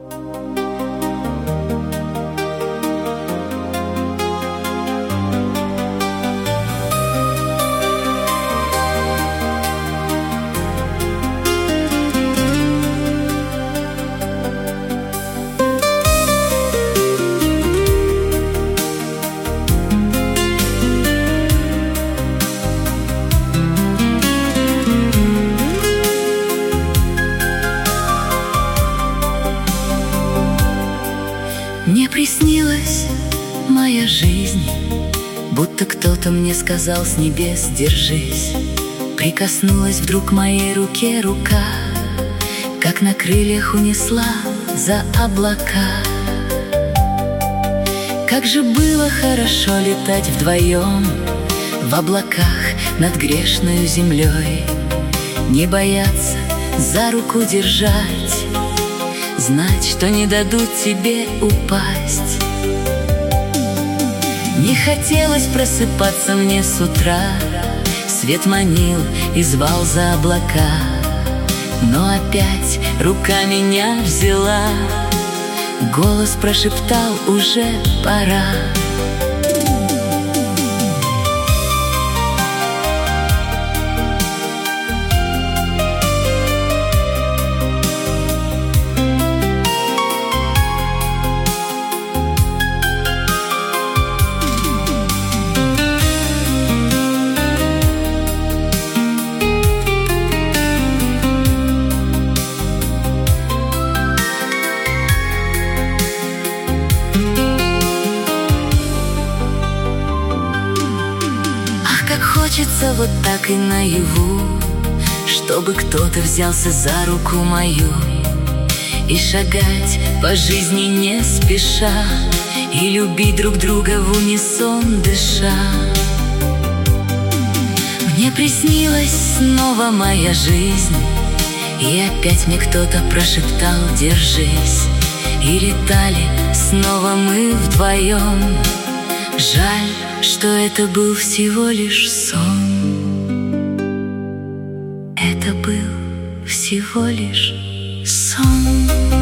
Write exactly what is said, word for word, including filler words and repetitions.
Мне приснилась моя жизнь, будто кто-то мне сказал с небес: держись. Прикоснулась вдруг к моей руке рука, как на крыльях унесла за облака. Как же было хорошо летать вдвоем в облаках над грешною землей, не бояться, за руку держать, знать, что не дадут тебе упасть. Не хотелось просыпаться мне с утра, свет манил и звал за облака, но опять рука меня взяла, голос прошептал: уже пора. Как хочется вот так и наяву, чтобы кто-то взялся за руку мою и шагать по жизни не спеша, и любить друг друга в унисон дыша. Мне приснилась снова моя жизнь, и опять мне кто-то прошептал: держись. И летали снова мы вдвоем. Жаль, что это был всего лишь сон. Это был всего лишь сон.